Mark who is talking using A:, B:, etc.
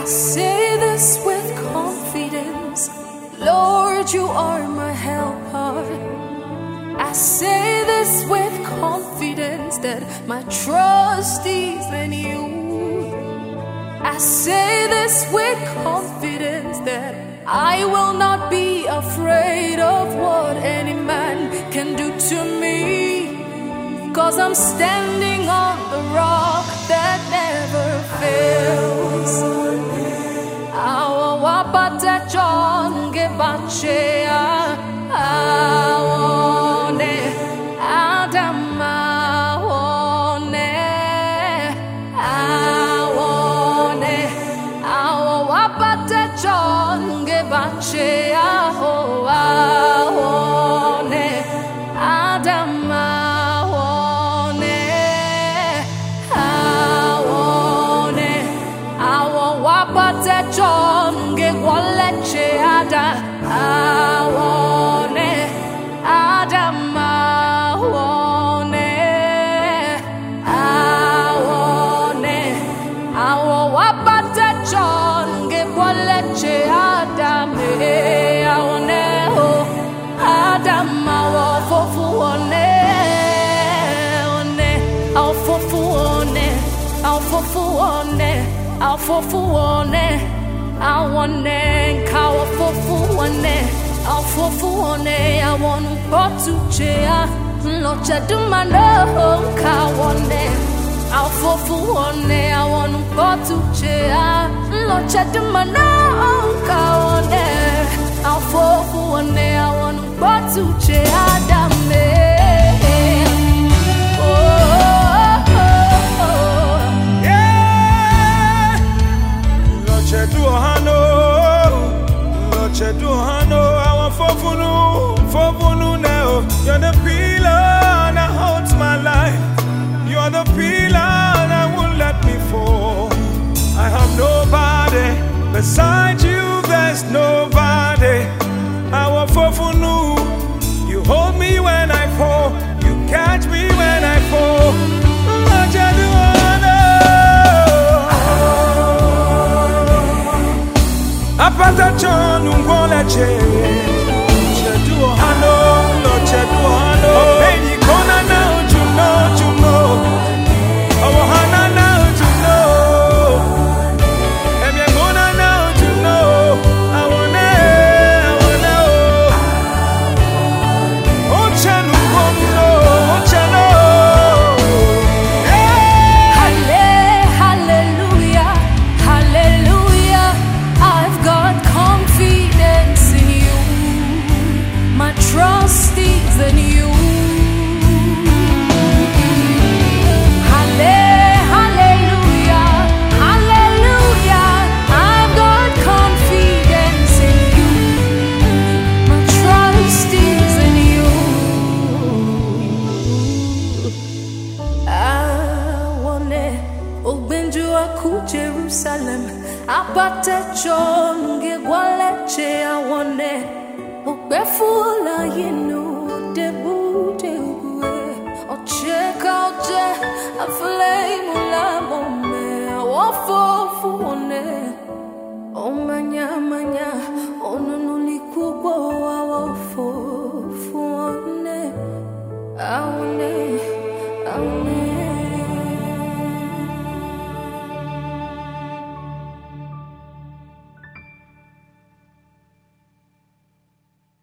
A: I say this with confidence, Lord, you are my helper. I say this with confidence that my trust is in you. I say this with confidence that I will not be afraid of what any man can do to me, 'cause I'm standing on the rock that never fails. Awa wapata chonge bachea awone Adama awone awone awa wapata chonge bachea awone Adama awone awone awa wapata chonge waleche ada awone Adama awone awone awa wapata chonge waleche adame awone o Adama wo fofu one one aw fofu one aw fofu one aw fofu one awone kaw fofu one aw fofu one awon potu chea locha dumano kawone aw fofu one awon potu chea locha dumano kawone aw fofu one awon potu chea dame.
B: You're the pillar that holds my life. You're the pillar that won't let me fall. I have nobody beside you. There's nobody. I want fofunu. You hold me when I fall. You catch me when I fall. Apata chonu ngole che. Cheduohano. Baby, kona now, you know. Oh, Hana now, you know. And you're gonna now, you know. I wanna. Oh, Chanu, oh, Chanu.
A: Hallelujah, hallelujah. I've got confidence in you. My trust is in you. Hallelujah, hallelujah. I've got confidence in you. My trust is in you. I want it. Obenju aku Jerusalem. Apate chonge waleche I want it. Befula yinu debu debu o check out je a flame la bombe o fofu one o manya o nunuli kubo o fofu one I want